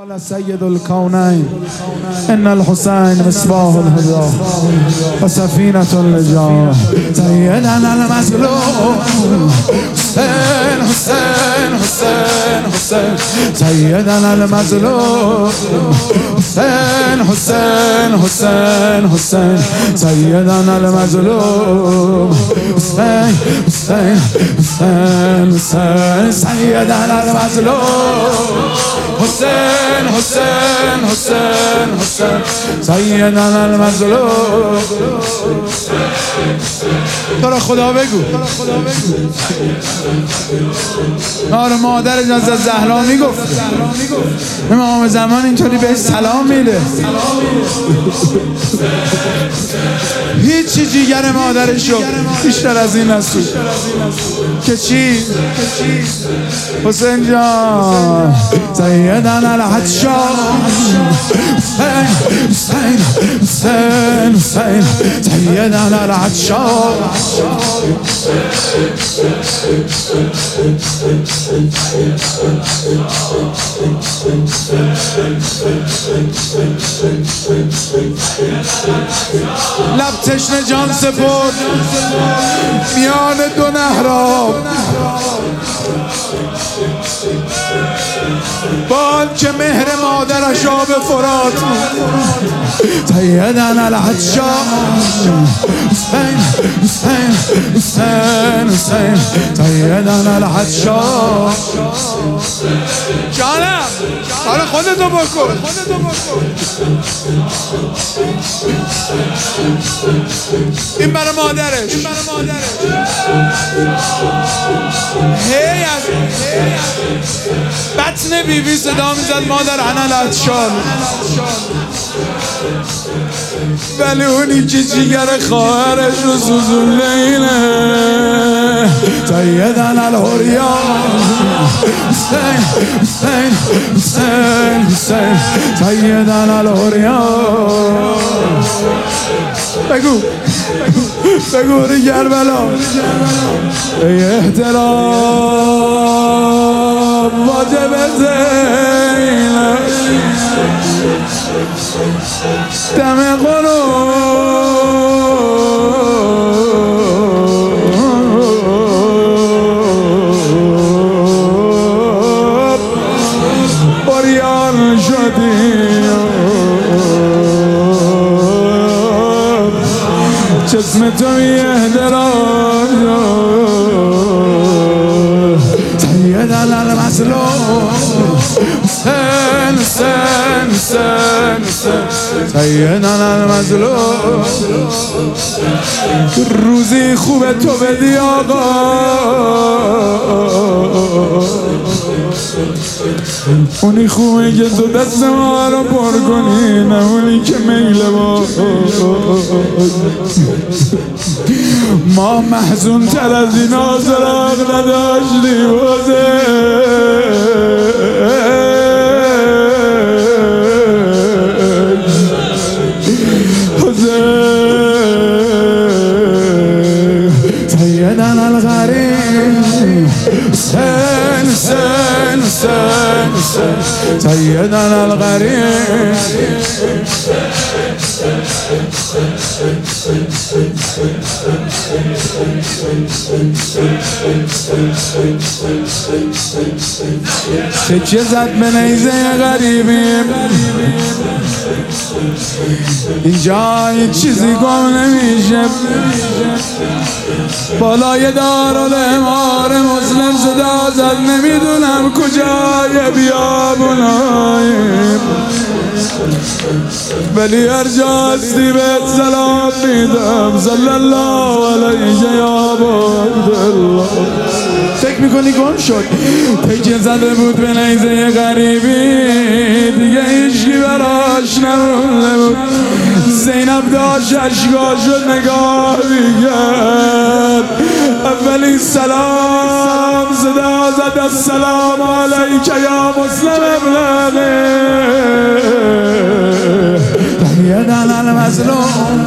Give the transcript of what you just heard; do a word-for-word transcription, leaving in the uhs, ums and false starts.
قال سيد الكونين إن الحسين مصباح الهدى وسفينة النجاة. سيدنا المظلوم حسين حسين حسين حسين سيدنا المظلوم حسين حسين حسين حسين سيدنا المظلوم حسين حسين حسين حسين سيدنا المظلوم حسين حسين حسين حسين سیدنا المظلوم. تو را خدا بگو نار مادر از زهرا میگفت امام زمان اینطوری بهش سلام میده. هیچی جیگر مادرشو بیشتر از این است که چی؟ حسین جان سیدنا الحجاج حسین حسین حسین حسین سیدنا الحجاج. لب تشنه جان سپرد میان دو نهراب بال که مهر مادرش آب فرات. سیدنا الحجاج حسین حسین حسین حسین سیدنا الحجاج. جانم حالا خودتو بکن. این برای مادرش هی از بطن بیبی صدا میزد مادر انا العطشان. ولی اونی که جیگر خواهرش رو سوزون لیله سیدنا الحریان حسین حسین حسین حسین سیدنا الحریان. بگو بگو ری کربلا ای احترام واجب زینب دم قلوب بریان شدیم جسم تو احترام سیدنا المظلوم حسین حسین حسین حسین سیدنا المظلوم. روزی خوبه تو بدی آقا اونی خوبه که تو دست ما رو پر کنی نه اونی که میله با ما محزون تر از این آزراق نداشتیم سیدنا الغریب حسین حسین حسین حسین سیدنا الغریب. تکیه زد به نیزه غریبیم اینجا هیچ چیزی گم نمیشه. بالای دارالامار مسلم صدا زد نمیدونم کجای بیابونایم ولی هر جا هستی بهت سلام میدم صلی الله علیه یا عبدالله. فکر میکنی گم شد؟ تکیه زده بود به نیزه غریبی دیگه هیچکی براش نمونده بود. زینب داشت اشکاشو نگاه میکرد اولین سلام صدا زد السلام علیک یا مسلم ابلغی سیدنا المظلوم.